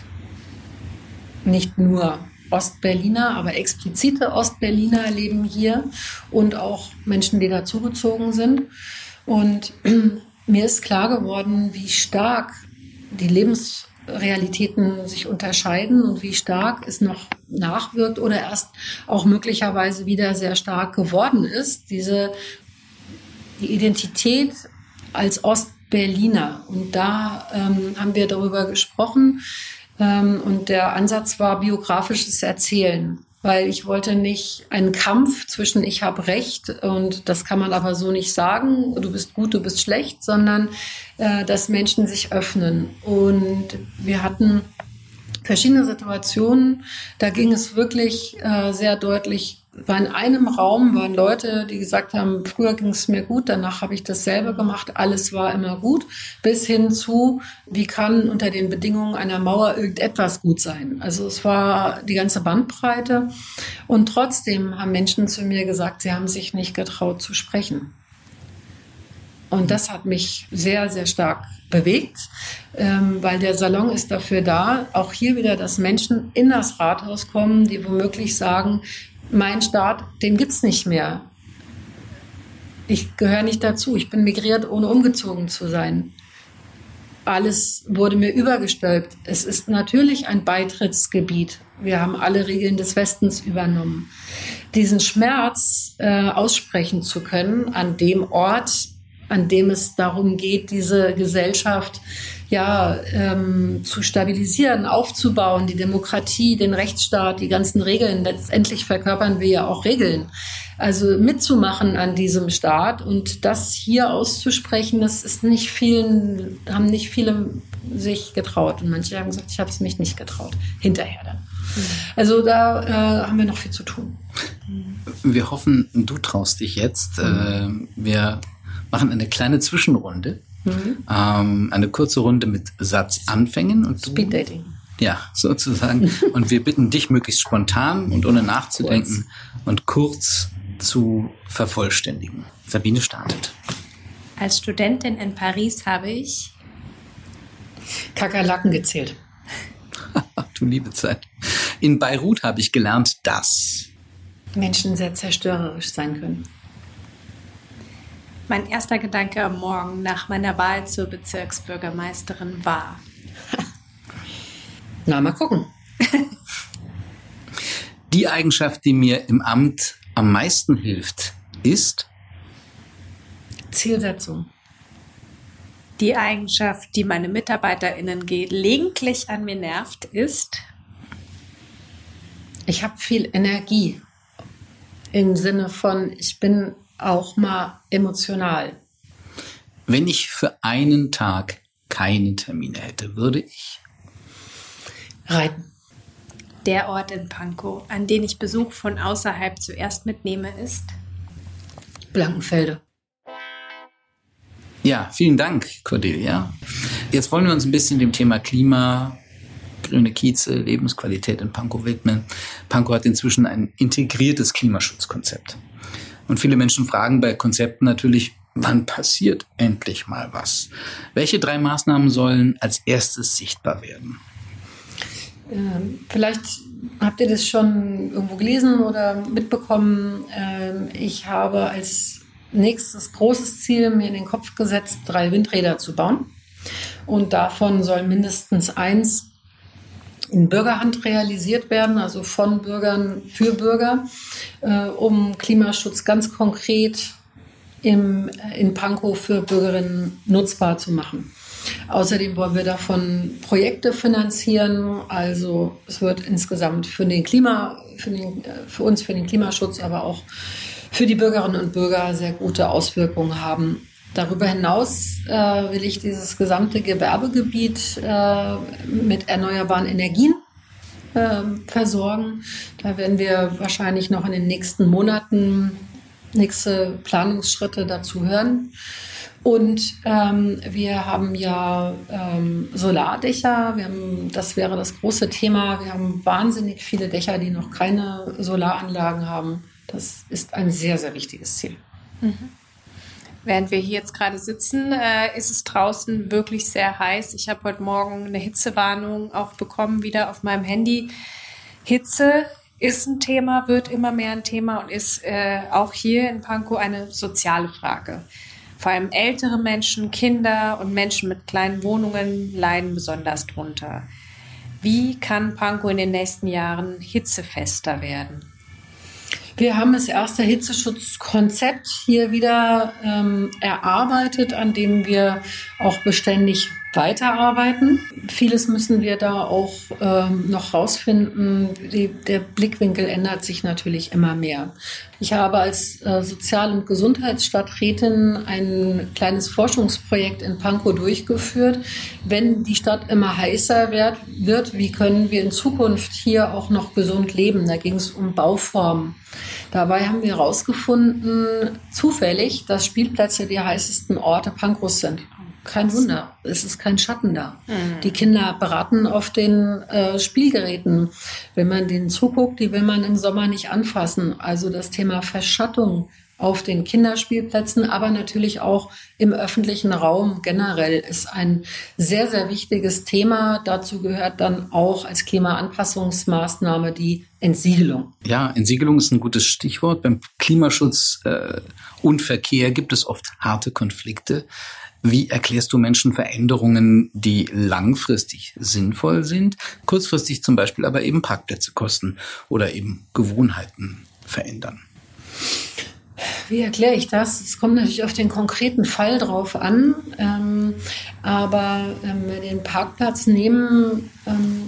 Nicht nur Ostberliner, aber explizite Ostberliner leben hier und auch Menschen, die dazugezogen sind. Und mir ist klar geworden, wie stark die Lebensrealitäten sich unterscheiden und wie stark es noch nachwirkt oder erst auch möglicherweise wieder sehr stark geworden ist, diese die Identität als Ostberliner. Und da ähm, haben wir darüber gesprochen. Ähm, und der Ansatz war biografisches Erzählen, weil ich wollte nicht einen Kampf zwischen ich habe Recht und das kann man aber so nicht sagen, du bist gut, du bist schlecht, sondern äh, dass Menschen sich öffnen. Und wir hatten verschiedene Situationen, da ging es wirklich äh, sehr deutlich. War in einem Raum waren Leute, die gesagt haben, früher ging es mir gut, danach habe ich dasselbe gemacht, alles war immer gut, bis hin zu, wie kann unter den Bedingungen einer Mauer irgendetwas gut sein. Also es war die ganze Bandbreite und trotzdem haben Menschen zu mir gesagt, sie haben sich nicht getraut zu sprechen. Und das hat mich sehr, sehr stark bewegt, ähm, weil der Salon ist dafür da, auch hier wieder, dass Menschen in das Rathaus kommen, die womöglich sagen, mein Staat, den gibt's nicht mehr. Ich gehöre nicht dazu. Ich bin migriert, ohne umgezogen zu sein. Alles wurde mir übergestülpt. Es ist natürlich ein Beitrittsgebiet. Wir haben alle Regeln des Westens übernommen. Diesen Schmerz äh, aussprechen zu können an dem Ort, an dem es darum geht, diese Gesellschaft ja ähm, zu stabilisieren, aufzubauen, die Demokratie, den Rechtsstaat, die ganzen Regeln. Letztendlich verkörpern wir ja auch Regeln. Also mitzumachen an diesem Staat und das hier auszusprechen, das ist nicht vielen, haben nicht viele sich getraut. Und manche haben gesagt, ich habe es mich nicht getraut. Hinterher dann. Mhm. Also da äh, haben wir noch viel zu tun. Wir hoffen, du traust dich jetzt. Mhm. Äh, wir machen eine kleine Zwischenrunde. Mhm. Ähm, eine kurze Runde mit Satzanfängen. Und du, Speed Dating. Ja, sozusagen. Und wir bitten dich, möglichst spontan und ohne nachzudenken kurz. und kurz zu vervollständigen. Sabine startet. Als Studentin in Paris habe ich Kakerlaken gezählt. Du liebe Zeit. In Beirut habe ich gelernt, dass Menschen sehr zerstörerisch sein können. Mein erster Gedanke am Morgen nach meiner Wahl zur Bezirksbürgermeisterin war: Na, mal gucken. Die Eigenschaft, die mir im Amt am meisten hilft, ist Zielsetzung. Die Eigenschaft, die meine MitarbeiterInnen gelegentlich an mir nervt, ist ich habe viel Energie im Sinne von, ich bin auch mal emotional. Wenn ich für einen Tag keine Termine hätte, würde ich reiten. Der Ort in Pankow, an den ich Besuch von außerhalb zuerst mitnehme, ist Blankenfelde. Ja, vielen Dank, Cordelia. Jetzt wollen wir uns ein bisschen dem Thema Klima, grüne Kieze, Lebensqualität in Pankow widmen. Pankow hat inzwischen ein integriertes Klimaschutzkonzept. Und viele Menschen fragen bei Konzepten natürlich, wann passiert endlich mal was? Welche drei Maßnahmen sollen als erstes sichtbar werden? Ähm, vielleicht habt ihr das schon irgendwo gelesen oder mitbekommen. Ähm, ich habe als nächstes großes Ziel mir in den Kopf gesetzt, drei Windräder zu bauen. Und davon soll mindestens eins in Bürgerhand realisiert werden, also von Bürgern für Bürger, äh, um Klimaschutz ganz konkret im, in Pankow für Bürgerinnen nutzbar zu machen. Außerdem wollen wir davon Projekte finanzieren. Also es wird insgesamt für den Klima, für, den, für uns, für den Klimaschutz, aber auch für die Bürgerinnen und Bürger sehr gute Auswirkungen haben. Darüber hinaus äh, will ich dieses gesamte Gewerbegebiet äh, mit erneuerbaren Energien äh, versorgen. Da werden wir wahrscheinlich noch in den nächsten Monaten nächste Planungsschritte dazu hören. Und ähm, wir haben ja ähm, Solardächer. Wir haben, das wäre das große Thema. Wir haben wahnsinnig viele Dächer, die noch keine Solaranlagen haben. Das ist ein sehr, sehr wichtiges Ziel. Mhm. Während wir hier jetzt gerade sitzen, äh, ist es draußen wirklich sehr heiß. Ich habe heute Morgen eine Hitzewarnung auch bekommen, wieder auf meinem Handy. Hitze ist ein Thema, wird immer mehr ein Thema und ist äh, auch hier in Pankow eine soziale Frage. Vor allem ältere Menschen, Kinder und Menschen mit kleinen Wohnungen leiden besonders drunter. Wie kann Pankow in den nächsten Jahren hitzefester werden? Wir haben das erste Hitzeschutzkonzept hier wieder ähm, erarbeitet, an dem wir auch beständig weiterarbeiten. Vieles müssen wir da auch ähm, noch rausfinden. Die, der Blickwinkel ändert sich natürlich immer mehr. Ich habe als äh, Sozial- und Gesundheitsstadträtin ein kleines Forschungsprojekt in Pankow durchgeführt. Wenn die Stadt immer heißer wird, wird, wie können wir in Zukunft hier auch noch gesund leben? Da ging es um Bauformen. Dabei haben wir herausgefunden, zufällig, dass Spielplätze die heißesten Orte Pankows sind. Kein Wunder, es ist kein Schatten da. Mhm. Die Kinder beraten auf den äh, Spielgeräten. Wenn man denen zuguckt, die will man im Sommer nicht anfassen. Also das Thema Verschattung auf den Kinderspielplätzen, aber natürlich auch im öffentlichen Raum generell ist ein sehr, sehr wichtiges Thema. Dazu gehört dann auch als Klimaanpassungsmaßnahme die Entsiegelung. Ja, Entsiegelung ist ein gutes Stichwort. Beim Klimaschutz äh, und Verkehr gibt es oft harte Konflikte. Wie erklärst du Menschen Veränderungen, die langfristig sinnvoll sind, kurzfristig zum Beispiel aber eben Parkplätze kosten oder eben Gewohnheiten verändern? Wie erkläre ich das? Es kommt natürlich auf den konkreten Fall drauf an. Ähm, aber ähm, wenn wir den Parkplatz nehmen, ähm,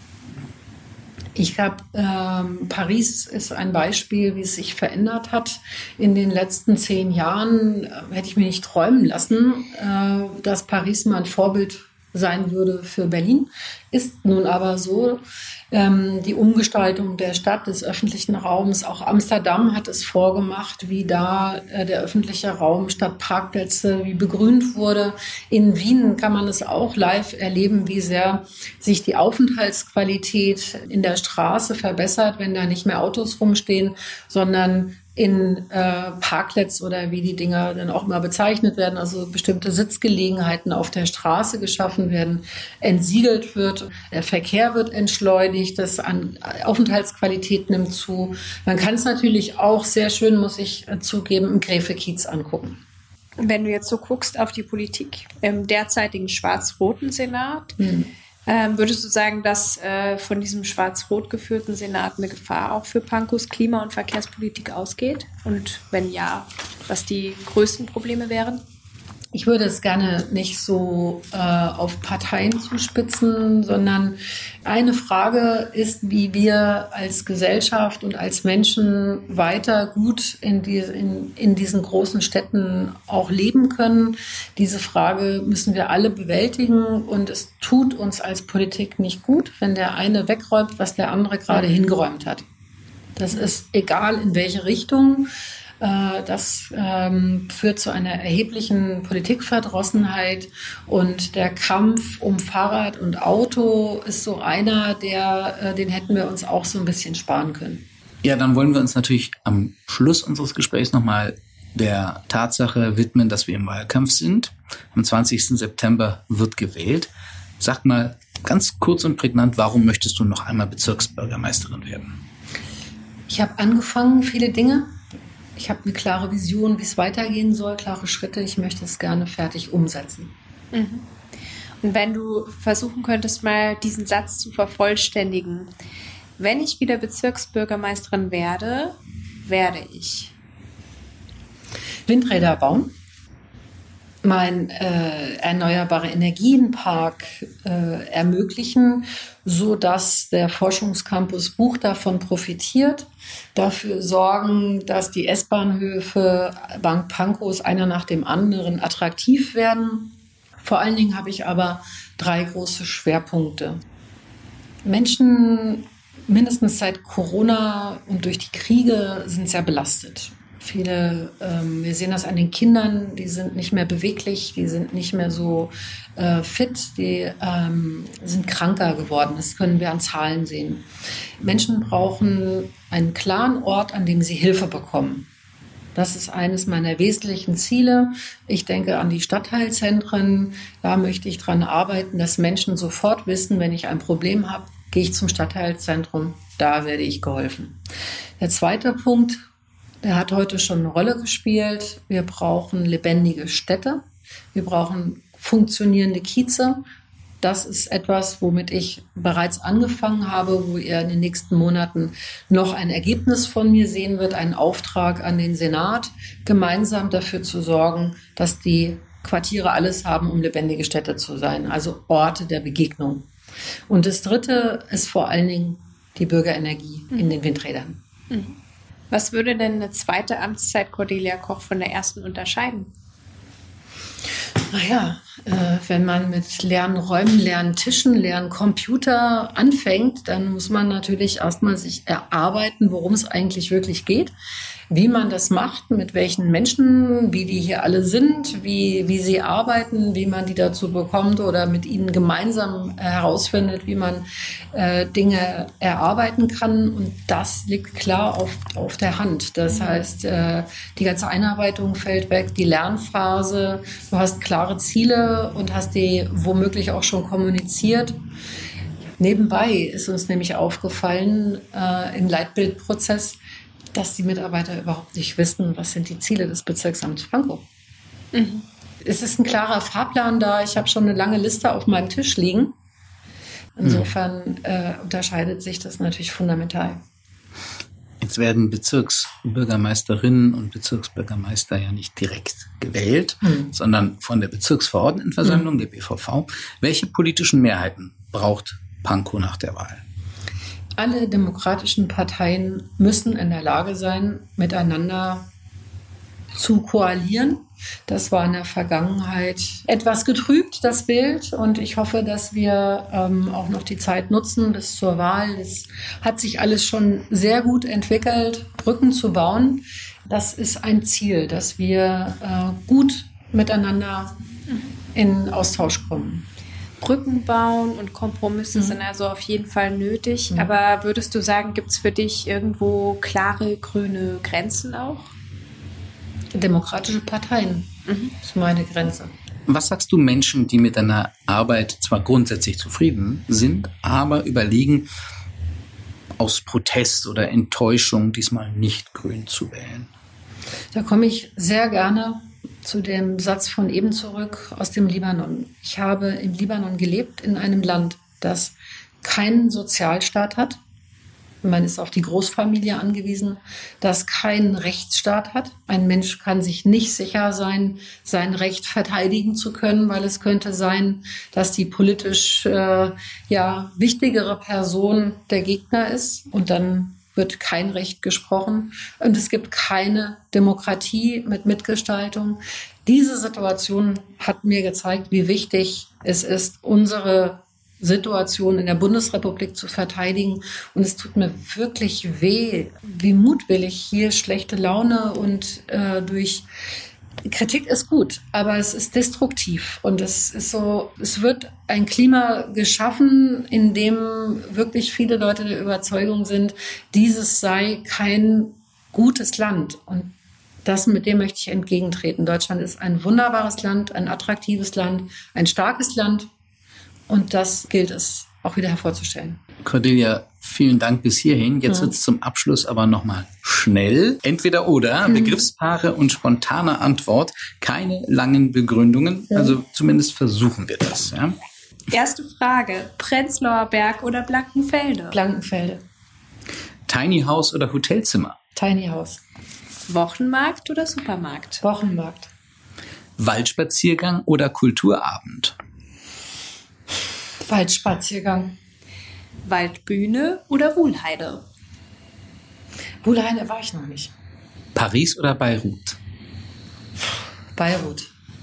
ich glaube, ähm, Paris ist ein Beispiel, wie es sich verändert hat. In den letzten zehn Jahren äh, hätte ich mir nicht träumen lassen, äh, dass Paris mal ein Vorbild sein würde für Berlin. Ist nun aber so. Ähm, die Umgestaltung der Stadt, des öffentlichen Raums, auch Amsterdam hat es vorgemacht, wie da äh, der öffentliche Raum statt Parkplätze wie begrünt wurde. In Wien kann man es auch live erleben, wie sehr sich die Aufenthaltsqualität in der Straße verbessert, wenn da nicht mehr Autos rumstehen, sondern in äh, Parklets oder wie die Dinger dann auch immer bezeichnet werden, also bestimmte Sitzgelegenheiten auf der Straße geschaffen werden, entsiegelt wird, der Verkehr wird entschleunigt, das an Aufenthaltsqualität nimmt zu. Man kann es natürlich auch sehr schön, muss ich äh, zugeben, im Gräfe-Kiez angucken. Wenn du jetzt so guckst auf die Politik im derzeitigen schwarz-roten Senat, hm. Ähm, würdest du sagen, dass äh, von diesem schwarz-rot geführten Senat eine Gefahr auch für Pankows Klima- und Verkehrspolitik ausgeht? Und wenn ja, was die größten Probleme wären? Ich würde es gerne nicht so äh, auf Parteien zuspitzen, sondern eine Frage ist, wie wir als Gesellschaft und als Menschen weiter gut in, die, in, in diesen großen Städten auch leben können. Diese Frage müssen wir alle bewältigen und es tut uns als Politik nicht gut, wenn der eine wegräumt, was der andere gerade hingeräumt hat. Das ist egal in welche Richtung. Das ähm, führt zu einer erheblichen Politikverdrossenheit und der Kampf um Fahrrad und Auto ist so einer, der, äh, den hätten wir uns auch so ein bisschen sparen können. Ja, dann wollen wir uns natürlich am Schluss unseres Gesprächs nochmal der Tatsache widmen, dass wir im Wahlkampf sind. Am zwanzigsten September wird gewählt. Sag mal ganz kurz und prägnant, warum möchtest du noch einmal Bezirksbürgermeisterin werden? Ich habe angefangen, viele Dinge. Ich habe eine klare Vision, wie es weitergehen soll, klare Schritte. Ich möchte es gerne fertig umsetzen. Mhm. Und Wenn du versuchen könntest, mal diesen Satz zu vervollständigen. Wenn ich wieder Bezirksbürgermeisterin werde, werde ich Windräder bauen, mein äh, erneuerbare Energienpark äh, ermöglichen, so dass der Forschungscampus Buch davon profitiert, dafür sorgen, dass die S-Bahnhöfe, Bank Pankow, einer nach dem anderen attraktiv werden. Vor allen Dingen habe ich aber drei große Schwerpunkte. Menschen, mindestens seit Corona und durch die Kriege, sind sehr belastet. Viele, ähm, wir sehen das an den Kindern, die sind nicht mehr beweglich, die sind nicht mehr so äh, fit, die ähm, sind kranker geworden. Das können wir an Zahlen sehen. Menschen brauchen einen klaren Ort, an dem sie Hilfe bekommen. Das ist eines meiner wesentlichen Ziele. Ich denke an die Stadtteilzentren. Da möchte ich dran arbeiten, dass Menschen sofort wissen, wenn ich ein Problem habe, gehe ich zum Stadtteilzentrum, da werde ich geholfen. Der zweite Punkt, der hat heute schon eine Rolle gespielt. Wir brauchen lebendige Städte. Wir brauchen funktionierende Kieze. Das ist etwas, womit ich bereits angefangen habe, wo ihr in den nächsten Monaten noch ein Ergebnis von mir sehen wird, einen Auftrag an den Senat, gemeinsam dafür zu sorgen, dass die Quartiere alles haben, um lebendige Städte zu sein, also Orte der Begegnung. Und das Dritte ist vor allen Dingen die Bürgerenergie mhm. in den Windrädern. Mhm. Was würde denn eine zweite Amtszeit Cordelia Koch von der ersten unterscheiden? Naja, äh, wenn man mit leeren Räumen, leeren Tischen, leeren Computer anfängt, dann muss man natürlich erstmal sich erarbeiten, worum es eigentlich wirklich geht, wie man das macht, mit welchen Menschen, wie die hier alle sind, wie, wie sie arbeiten, wie man die dazu bekommt oder mit ihnen gemeinsam herausfindet, wie man äh, Dinge erarbeiten kann. Und das liegt klar auf, auf der Hand. Das heißt, äh, die ganze Einarbeitung fällt weg, die Lernphase, du hast klare Ziele und hast die womöglich auch schon kommuniziert. Nebenbei ist uns nämlich aufgefallen äh, im Leitbildprozess, dass die Mitarbeiter überhaupt nicht wissen, was sind die Ziele des Bezirksamts Pankow. Mhm. Es ist ein klarer Fahrplan da. Ich habe schon eine lange Liste auf meinem Tisch liegen. Insofern äh, unterscheidet sich das natürlich fundamental. Jetzt werden Bezirksbürgermeisterinnen und Bezirksbürgermeister ja nicht direkt gewählt, mhm. sondern von der Bezirksverordnetenversammlung, mhm. der B V V. Welche politischen Mehrheiten braucht Pankow nach der Wahl? Alle demokratischen Parteien müssen in der Lage sein, miteinander zu koalieren. Das war in der Vergangenheit etwas getrübt, das Bild. Und ich hoffe, dass wir ähm, auch noch die Zeit nutzen bis zur Wahl. Es hat sich alles schon sehr gut entwickelt, Brücken zu bauen. Das ist ein Ziel, dass wir äh, gut miteinander in Austausch kommen. Brücken bauen und Kompromisse mhm. sind also auf jeden Fall nötig. Mhm. Aber würdest du sagen, gibt es für dich irgendwo klare grüne Grenzen auch? Demokratische Parteien mhm. ist meine Grenze. Was sagst du Menschen, die mit deiner Arbeit zwar grundsätzlich zufrieden sind, aber überlegen, aus Protest oder Enttäuschung diesmal nicht grün zu wählen? Da komme ich sehr gerne zu dem Satz von eben zurück aus dem Libanon. Ich habe im Libanon gelebt, in einem Land, das keinen Sozialstaat hat. Man ist auf die Großfamilie angewiesen, das keinen Rechtsstaat hat. Ein Mensch kann sich nicht sicher sein, sein Recht verteidigen zu können, weil es könnte sein, dass die politisch äh, ja, wichtigere Person der Gegner ist und dann wird kein Recht gesprochen und es gibt keine Demokratie mit Mitgestaltung. Diese Situation hat mir gezeigt, wie wichtig es ist, unsere Situation in der Bundesrepublik zu verteidigen. Und es tut mir wirklich weh, wie mutwillig hier schlechte Laune und äh, durch Kritik ist gut, aber es ist destruktiv und es ist so, es wird ein Klima geschaffen, in dem wirklich viele Leute der Überzeugung sind, dieses sei kein gutes Land und das, mit dem möchte ich entgegentreten. Deutschland ist ein wunderbares Land, ein attraktives Land, ein starkes Land und das gilt es auch wieder hervorzustellen. Cordelia, vielen Dank bis hierhin. Jetzt ja. wird es zum Abschluss aber nochmal schnell. Entweder oder, mhm. Begriffspaare und spontane Antwort, keine langen Begründungen. Ja. Also zumindest versuchen wir das. Ja? Erste Frage, Prenzlauer Berg oder Blankenfelde? Blankenfelde. Tiny House oder Hotelzimmer? Tiny House. Wochenmarkt oder Supermarkt? Wochenmarkt. Waldspaziergang oder Kulturabend? Waldspaziergang. Waldbühne oder Wuhlheide? Wuhlheide war ich noch nicht. Paris oder Beirut? Beirut.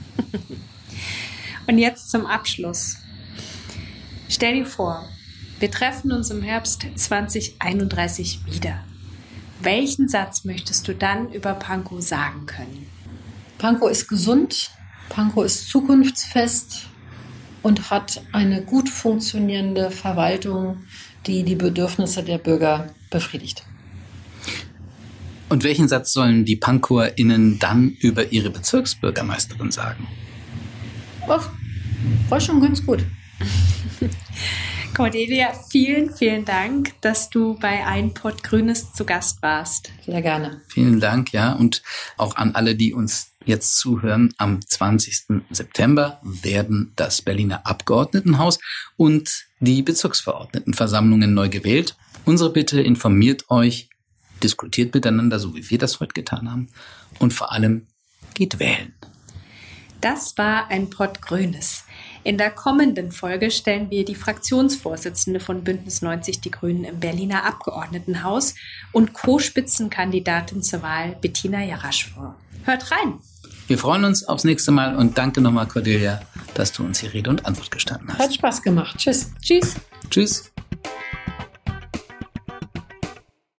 Und jetzt zum Abschluss. Stell dir vor, wir treffen uns im Herbst zwanzig einunddreißig wieder. Welchen Satz möchtest du dann über Pankow sagen können? Pankow ist gesund, Pankow ist zukunftsfest und hat eine gut funktionierende Verwaltung, die die Bedürfnisse der Bürger befriedigt. Und welchen Satz sollen die PankowerInnen dann über ihre Bezirksbürgermeisterin sagen? Ach, war schon ganz gut. Cordelia, vielen, vielen Dank, dass du bei Ein Pott Grünes zu Gast warst. Sehr gerne. Vielen Dank, ja. Und auch an alle, die uns jetzt zuhören. Am zwanzigsten September werden das Berliner Abgeordnetenhaus und die Bezirksverordnetenversammlungen neu gewählt. Unsere Bitte: informiert euch, diskutiert miteinander, so wie wir das heute getan haben. Und vor allem geht wählen. Das war Ein Pott Grünes. In der kommenden Folge stellen wir die Fraktionsvorsitzende von Bündnis neunzig Die Grünen im Berliner Abgeordnetenhaus und Co-Spitzenkandidatin zur Wahl Bettina Jarasch vor. Hört rein! Wir freuen uns aufs nächste Mal und danke nochmal, Cordelia, dass du uns hier Rede und Antwort gestanden hast. Hat Spaß gemacht. Tschüss. Tschüss! Tschüss!